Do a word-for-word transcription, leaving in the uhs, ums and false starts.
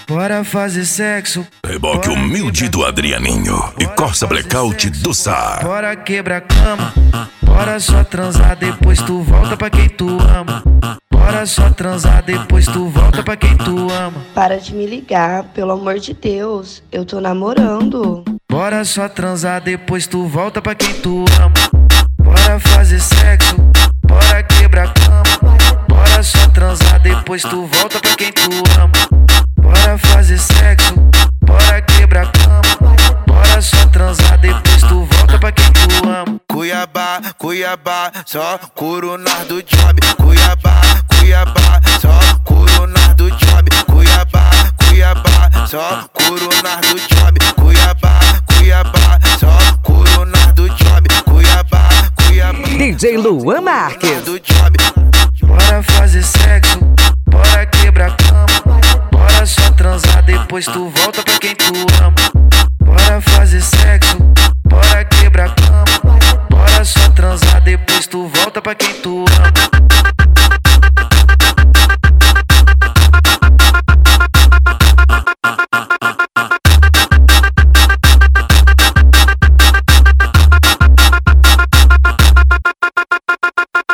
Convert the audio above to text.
bora fazer sexo. Reboque humilde do Adrianinho e Corsa Blackout do Sá. Bora quebrar cama, bora só transar, depois tu volta pra quem tu ama. Bora só transar, depois tu volta pra quem tu ama. Para de me ligar, pelo amor de Deus, eu tô namorando. Bora só transar, depois tu volta pra quem tu ama. Bora fazer sexo, bora quebrar cama. Bora só transar, depois tu volta pra quem tu ama. Bora fazer sexo, bora quebrar cama. Bora só transar, depois tu volta pra quem tu ama. Cuiabá, Cuiabá, só coronar do job. Cuiabá, Cuiabá, só coronar do job. Cuiabá, Cuiabá, só coronar do job. Cuiabá, Cuiabá, só coronar do job. Cuiabá, Cuiabá, D J Luan Marques. do job. Bora fazer sexo, bora quebrar cama. Bora só transar, depois tu volta pra quem tu ama.